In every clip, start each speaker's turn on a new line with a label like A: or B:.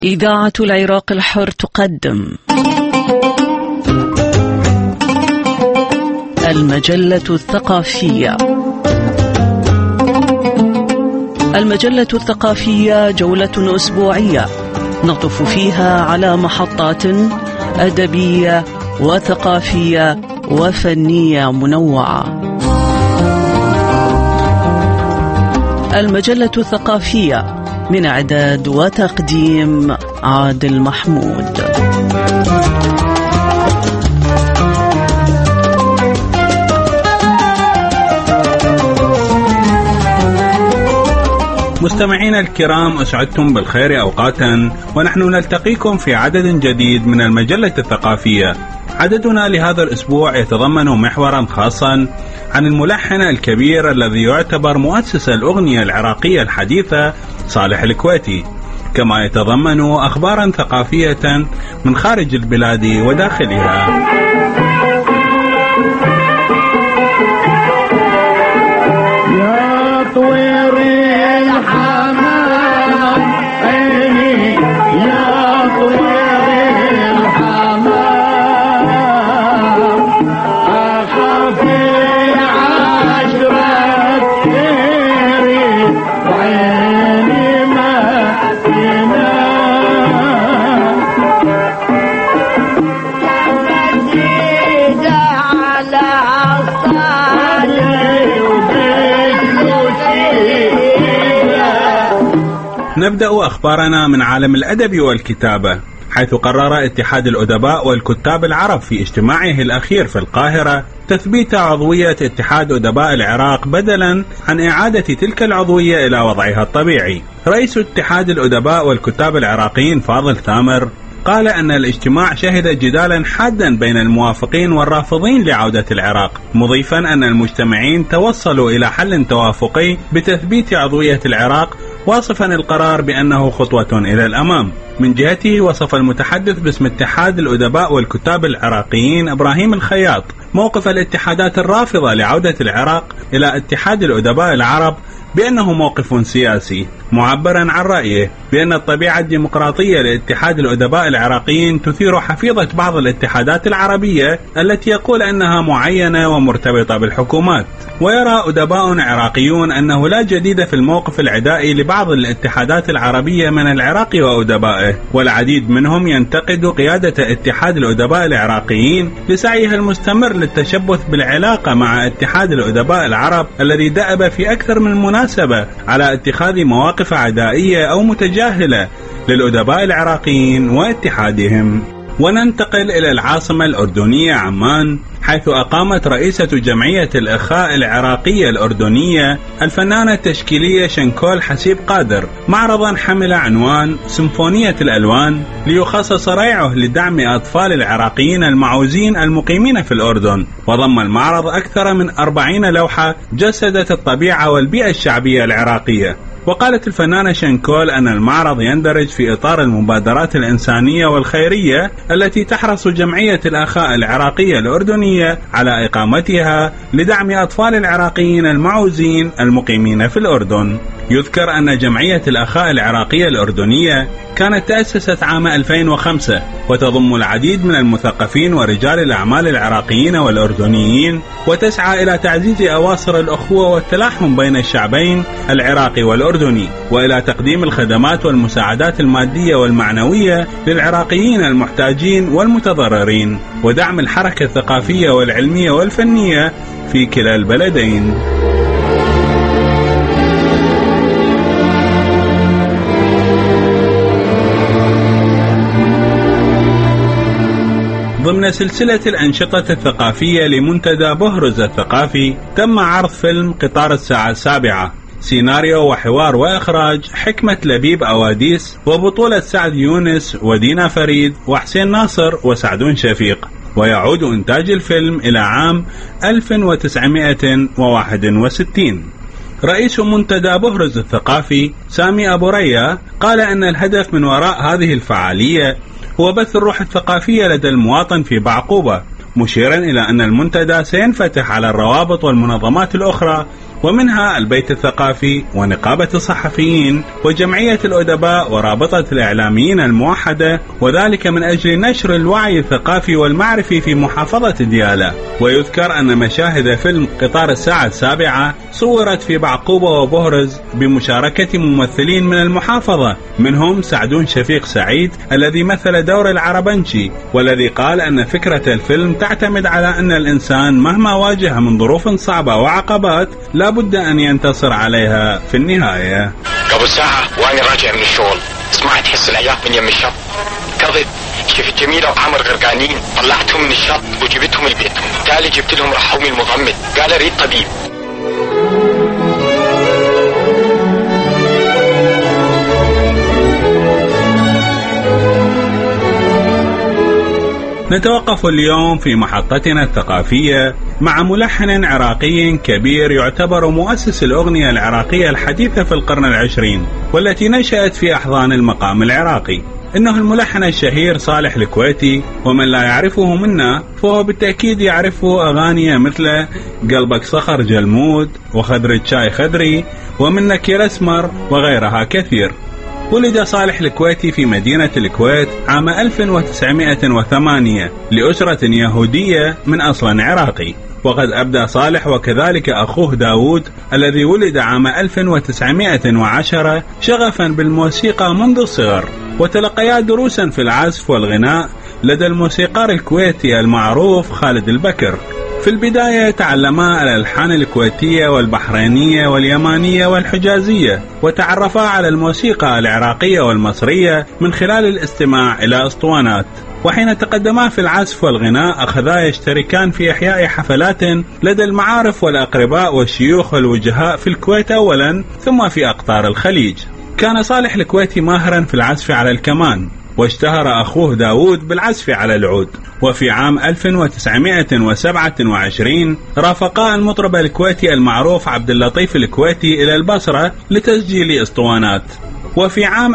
A: إذاعة العراق الحر تقدم المجلة الثقافية. المجلة الثقافية جولة أسبوعية نطف فيها على محطات أدبية وثقافية وفنية منوعة. المجلة الثقافية من إعداد وتقديم عادل محمود.
B: مستمعينا الكرام، أسعدتم بالخير أوقاتا، ونحن نلتقيكم في عدد جديد من المجلة الثقافية. عددنا لهذا الأسبوع يتضمن محورا خاصا عن الملحن الكبير الذي يعتبر مؤسس الأغنية العراقية الحديثة صالح الكويتي، كما يتضمن أخبارا ثقافية من خارج البلاد وداخلها. نبدأ أخبارنا من عالم الأدب والكتابة، حيث قرر اتحاد الأدباء والكتاب العرب في اجتماعه الأخير في القاهرة تثبيت عضوية اتحاد أدباء العراق بدلا عن إعادة تلك العضوية إلى وضعها الطبيعي. رئيس اتحاد الأدباء والكتاب العراقيين فاضل ثامر قال أن الاجتماع شهد جدالا حادا بين الموافقين والرافضين لعودة العراق، مضيفا أن المجتمعين توصلوا إلى حل توافقي بتثبيت عضوية العراق، واصفا القرار بأنه خطوة إلى الأمام. من جهته وصف المتحدث باسم اتحاد الأدباء والكتاب العراقيين إبراهيم الخياط موقف الاتحادات الرافضة لعودة العراق إلى اتحاد الأدباء العرب بأنه موقف سياسي، معبرا عن رأيه بأن الطبيعة الديمقراطية لاتحاد الأدباء العراقيين تثير حفيظة بعض الاتحادات العربية التي يقول أنها معينة ومرتبطة بالحكومات. ويرى أدباء عراقيون أنه لا جديد في الموقف العدائي لبعض الاتحادات العربية من العراق وأدبائه، والعديد منهم ينتقد قيادة اتحاد الأدباء العراقيين لسعيها المستمر للتشبث بالعلاقة مع اتحاد الأدباء العرب الذي دأب في أكثر من مناسبة على اتخاذ مواقف عدائية أو متجاهلة للأدباء العراقيين واتحادهم. وننتقل إلى العاصمة الأردنية عمان، حيث أقامت رئيسة جمعية الإخاء العراقية الأردنية الفنانة التشكيلية شنكول حسيب قادر معرضا حمل عنوان سيمفونية الألوان، ليخصص ريعه لدعم أطفال العراقيين المعوزين المقيمين في الأردن. وضم المعرض أكثر من 40 لوحة جسدت الطبيعة والبيئة الشعبية العراقية. وقالت الفنانة شنكول أن المعرض يندرج في إطار المبادرات الإنسانية والخيرية التي تحرص جمعية الأخاء العراقية الأردنية على إقامتها لدعم أطفال العراقيين المعوزين المقيمين في الأردن. يذكر أن جمعية الأخاء العراقية الأردنية كانت تأسست عام 2005، وتضم العديد من المثقفين ورجال الأعمال العراقيين والأردنيين، وتسعى إلى تعزيز أواصر الأخوة والتلاحم بين الشعبين العراقي والأردني، وإلى تقديم الخدمات والمساعدات المادية والمعنوية للعراقيين المحتاجين والمتضررين، ودعم الحركة الثقافية والعلمية والفنية في كلا البلدين. ضمن سلسلة الأنشطة الثقافية لمنتدى بهرز الثقافي، تم عرض فيلم قطار الساعة 7، سيناريو وحوار وإخراج حكمة لبيب أواديس، وبطولة سعد يونس ودينا فريد وحسين ناصر وسعدون شفيق. ويعود إنتاج الفيلم إلى عام 1961. رئيس منتدى بهرز الثقافي سامي أبو ريا قال أن الهدف من وراء هذه الفعالية هو بث الروح الثقافية لدى المواطن في بعقوبة، مشيرا إلى أن المنتدى سينفتح على الروابط والمنظمات الأخرى ومنها البيت الثقافي ونقابة الصحفيين وجمعية الأدباء ورابطة الإعلاميين الموحدة، وذلك من أجل نشر الوعي الثقافي والمعرفي في محافظة ديالى. ويذكر أن مشاهد فيلم قطار الساعة 7 صورت في بعقوبة وبهرز بمشاركة ممثلين من المحافظة، منهم سعدون شفيق سعيد الذي مثل دور العربنجي، والذي قال أن فكرة الفيلم تعتمد على أن الإنسان مهما واجه من ظروف صعبة وعقبات لا بد أن ينتصر عليها في النهاية.
C: قبل ساعة وأنا راجع من الشغل سمعت حس العيال من يم الشط، كذب شفت جميلة وعمر غرقانين، طلعتهم من الشط وجبتهم البيت، تالي جبت لهم رحومي المضمد، قال أريد طبيب. نتوقف اليوم في محطتنا الثقافية مع ملحن عراقي كبير يعتبر مؤسس الأغنية العراقية الحديثة في القرن العشرين، والتي نشأت في أحضان المقام العراقي. إنه الملحن الشهير صالح الكويتي، ومن لا يعرفه منا فهو بالتأكيد يعرفه أغاني مثل قلبك صخر جلمود وخدر الشاي خدري ومنك يا الأسمر وغيرها كثير. ولد صالح الكويتي في مدينة الكويت عام 1908 لأسرة يهودية من أصل عراقي. وقد أبدى صالح وكذلك أخوه داود الذي ولد عام 1910 شغفا بالموسيقى منذ الصغر، وتلقيا دروسا في العزف والغناء لدى الموسيقار الكويتي المعروف خالد البكر. في البداية تعلما الألحان الكويتية والبحرينية واليمانية والحجازية، وتعرفا على الموسيقى العراقية والمصرية من خلال الاستماع إلى أسطوانات. وحين تقدما في العزف والغناء أخذا يشتركان في إحياء حفلات لدى المعارف والأقرباء والشيوخ والوجهاء في الكويت أولا ثم في أقطار الخليج. كان صالح الكويتي ماهرا في العزف على الكمان، واشتهر أخوه داود بالعزف على العود. وفي عام 1927 رافقا المطرب الكويتي المعروف عبد اللطيف الكويتي إلى البصرة لتسجيل أسطوانات. وفي عام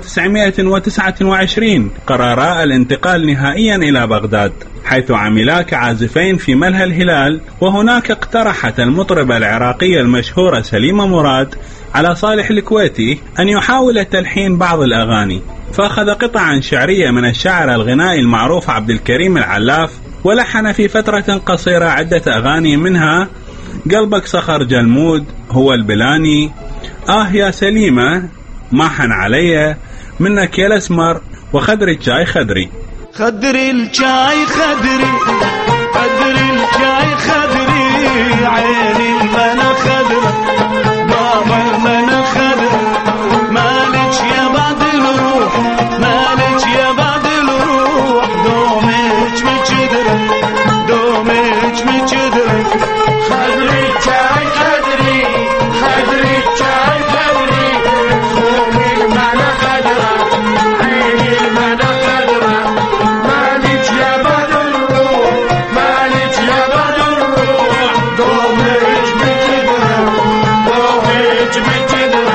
C: 1929 قررا الانتقال نهائيا إلى بغداد، حيث عملا كعازفين في ملهى الهلال. وهناك اقترحت المطربة العراقية المشهورة سليمة مراد على صالح الكويتي أن يحاول تلحين بعض الأغاني، فأخذ قطعا شعرية من الشاعر الغنائي المعروف عبد الكريم العلاف، ولحن في فترة قصيرة عدة أغاني، منها قلبك صخر جلمود، هو البلاني، يا سليمة، ما حن علي، منك يا الأسمر، وخدر الشاي خدري.
D: خدر الشاي خدري، خدر الشاي خدري، عيني المنا خدر، بابا المنا خدر، مالك يا بعد الروح، مالك يا بعد الروح، دومك مجدر، دومك مجدر. خدر الشاي خدري، خدر الشاي خدري، خومي المنا خدر، عيني المنا خدر، مالك يا بعد الروح، مالك يا بعد الروح، دومك مجدر، دومك مجدر.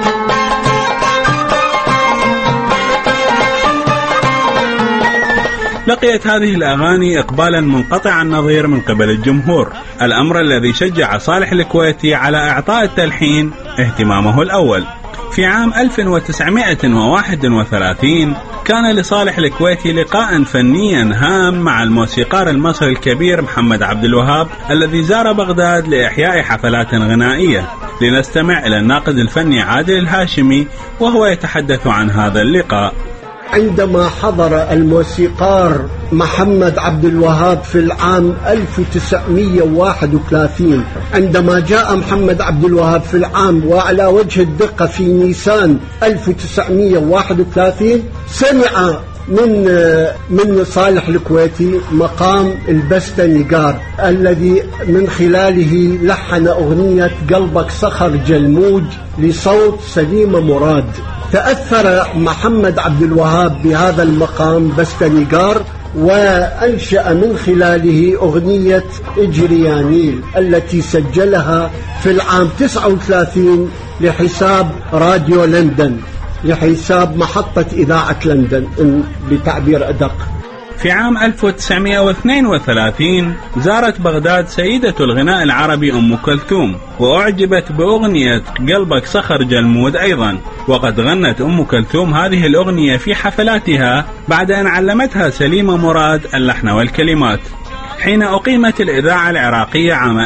B: لقيت هذه الأغاني إقبالا منقطع النظير من قبل الجمهور، الأمر الذي شجع صالح الكويتي على إعطاء التلحين اهتمامه الأول. في عام 1931 كان لصالح الكويتي لقاء فنيا هام مع الموسيقار المصري الكبير محمد عبد الوهاب الذي زار بغداد لإحياء حفلات غنائية. لنستمع إلى الناقد الفني عادل الهاشمي وهو يتحدث عن هذا اللقاء.
E: عندما حضر الموسيقار محمد عبد الوهاب في العام 1931، عندما جاء محمد عبد الوهاب في العام وعلى وجه الدقة في نيسان 1931، سمع من صالح الكويتي مقام البستنيقار الذي من خلاله لحن أغنية قلبك صخر جلمود لصوت سليمة مراد. تأثر محمد عبد الوهاب بهذا المقام بستنيقار، وأنشأ من خلاله أغنية اجري يا نيل التي سجلها في العام 39 لحساب راديو لندن، لحساب محطة إذاعة لندن بتعبير أدق.
B: في عام 1932 زارت بغداد سيدة الغناء العربي أم كلثوم، وأعجبت بأغنية قلبك صخر جلمود أيضا، وقد غنت أم كلثوم هذه الأغنية في حفلاتها بعد أن علمتها سليمة مراد اللحن والكلمات. حين أقيمت الإذاعة العراقية عام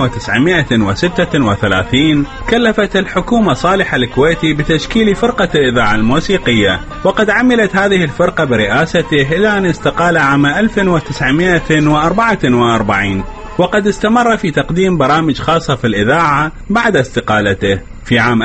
B: 1936 كلفت الحكومة صالح الكويتي بتشكيل فرقة الإذاعة الموسيقية، وقد عملت هذه الفرقة برئاسته إلى أن استقال عام 1944، وقد استمر في تقديم برامج خاصة في الإذاعة بعد استقالته. في عام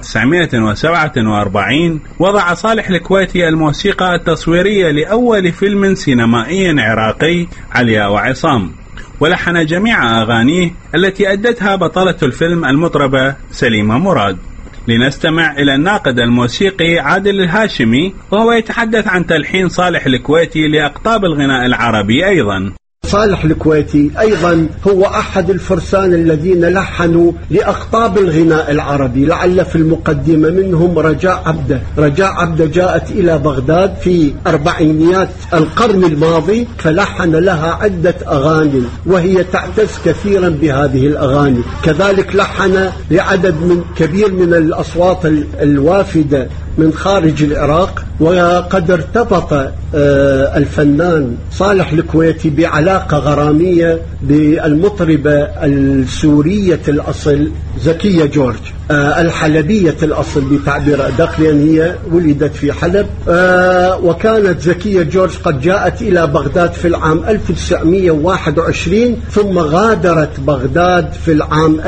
B: 1947 وضع صالح الكويتي الموسيقى التصويرية لأول فيلم سينمائي عراقي عليا وعصام، ولحن جميع أغانيه التي أدتها بطلة الفيلم المطربة سليمة مراد. لنستمع إلى الناقد الموسيقي عادل الهاشمي وهو يتحدث عن تلحين صالح الكويتي لأقطاب الغناء العربي أيضا.
E: صالح الكويتي أيضا هو أحد الفرسان الذين لحنوا لأقطاب الغناء العربي، لعل في المقدمة منهم رجاء عبده. رجاء عبده جاءت إلى بغداد في أربعينيات القرن الماضي فلحن لها عدة أغاني، وهي تعتز كثيرا بهذه الأغاني. كذلك لحن لعدد كبير من الأصوات الوافدة من خارج العراق. وقد ارتبط الفنان صالح الكويتي بعلاقة غرامية بالمطربة السورية الأصل زكية جورج، الحلبية الأصل بتعبير أدق، لأن هي ولدت في حلب. وكانت زكية جورج قد جاءت إلى بغداد في العام 1921 ثم غادرت بغداد في العام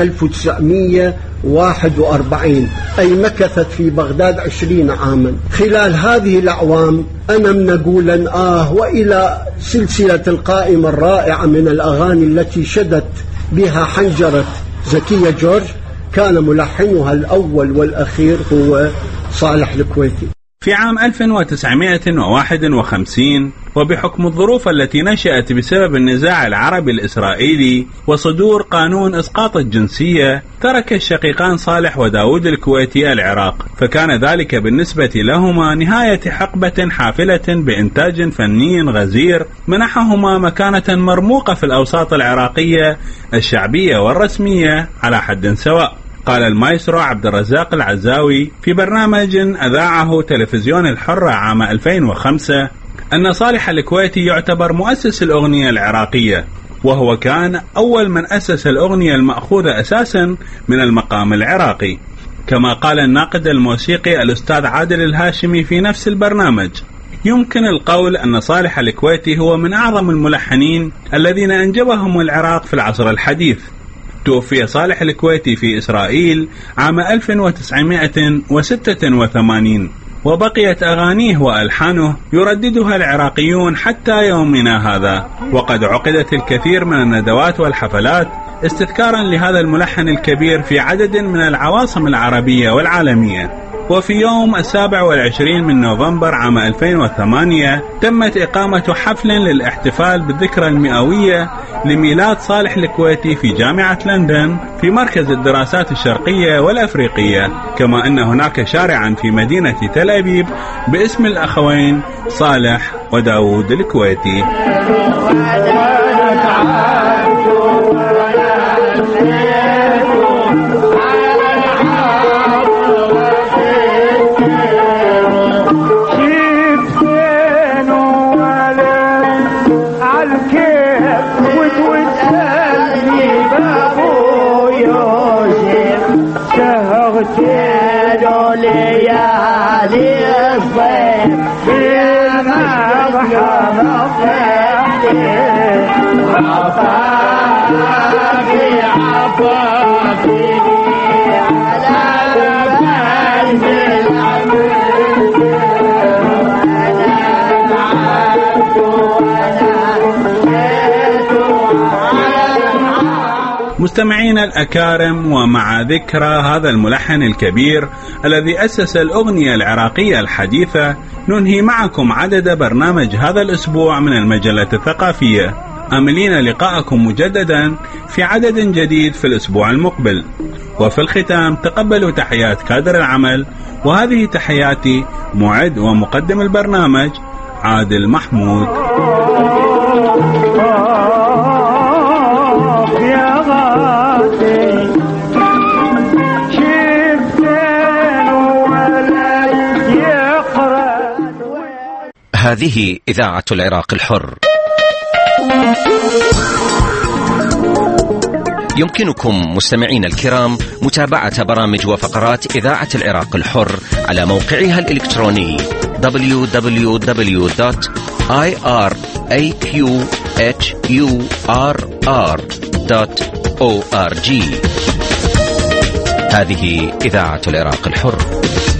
E: 1941، أي مكثت في بغداد 20 عاما. خلال هذه الأعوام أنا نقول وإلى سلسلة القائمة الرائعة من الأغاني التي شدت بها حنجرة زكية جورج، كان ملحنها الأول والأخير هو صالح الكويتي.
B: في عام 1951 وبحكم الظروف التي نشأت بسبب النزاع العربي الإسرائيلي وصدور قانون إسقاط الجنسية، ترك الشقيقان صالح وداود الكويتي العراق، فكان ذلك بالنسبة لهما نهاية حقبة حافلة بإنتاج فني غزير منحهما مكانة مرموقة في الأوساط العراقية الشعبية والرسمية على حد سواء. قال المايسترو عبد الرزاق العزاوي في برنامج أذاعه تلفزيون الحرة عام 2005 أن صالح الكويتي يعتبر مؤسس الأغنية العراقية، وهو كان أول من أسس الأغنية المأخوذة أساسا من المقام العراقي. كما قال الناقد الموسيقي الأستاذ عادل الهاشمي في نفس البرنامج: يمكن القول أن صالح الكويتي هو من أعظم الملحنين الذين أنجبهم العراق في العصر الحديث. توفي صالح الكويتي في إسرائيل عام 1986، وبقيت أغانيه وألحانه يرددها العراقيون حتى يومنا هذا، وقد عقدت الكثير من الندوات والحفلات استذكارا لهذا الملحن الكبير في عدد من العواصم العربية والعالمية. وفي يوم 27 من نوفمبر عام 2008 تمت إقامة حفل للاحتفال بالذكرى المئوية لميلاد صالح الكويتي في جامعة لندن في مركز الدراسات الشرقية والأفريقية، كما أن هناك شارعا في مدينة تل أبيب باسم الأخوين صالح وداود الكويتي. مستمعينا الأكارم، ومع ذكرى هذا الملحن الكبير الذي أسس الأغنية العراقية الحديثة، ننهي معكم عدد برنامج هذا الأسبوع من المجلة الثقافية، آملين لقاءكم مجددا في عدد جديد في الأسبوع المقبل. وفي الختام تقبلوا تحيات كادر العمل، وهذه تحياتي معد ومقدم البرنامج عادل محمود.
F: هذه إذاعة العراق الحر. يمكنكم مستمعين الكرام متابعة برامج وفقرات إذاعة العراق الحر على موقعها الإلكتروني www.iraqhurr.org. هذه إذاعة العراق الحر.